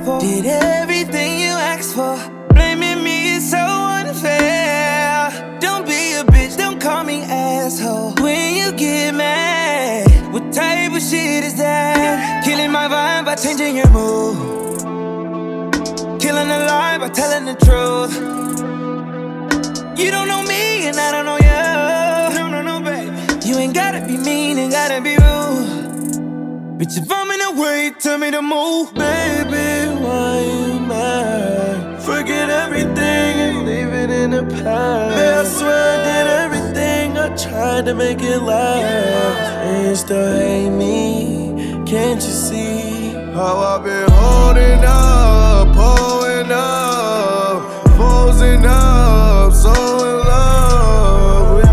for. Did everything you asked for. Blaming me is so unfair. Don't be a bitch, don't call me asshole. When you get mad, what type of shit is that? Killing my vibe by changing your mood. Killing a lie by telling the truth. You don't know me and I don't know you. No, baby. You ain't gotta be mean, ain't gotta be rude. Bitch, if I'm in the way, tell me to move. Baby, why you mad? Forget everything and leave it in the past. Babe, I swear I did everything, I tried to make it last. And you still hate me, can't you see? How I've been holding up, pulling up, posing up, so in love with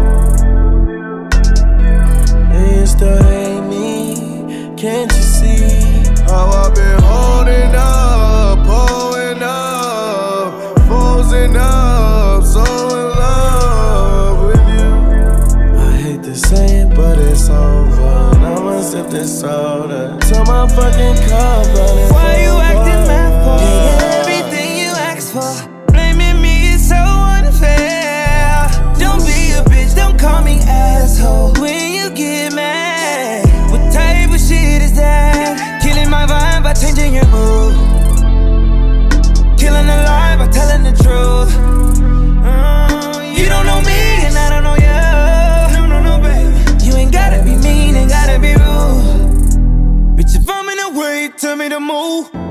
you. And you still hate me, can't you see? How I've been holding up, pulling up, posing up, so in love with you. I hate to say it, but it's over. And I'ma sip this soda till my fucking cup running. Why you acting mad for? Did everything you asked for. Blaming me is so unfair. Don't be a bitch, don't call me asshole. When you get mad, what type of shit is that? Killing my vibe by changing your mood. Killing a lie by telling the truth. You don't know me and I don't know you. No, baby. You ain't gotta be mean, ain't gotta be rude. Bitch, if I'm in the way, tell me to move.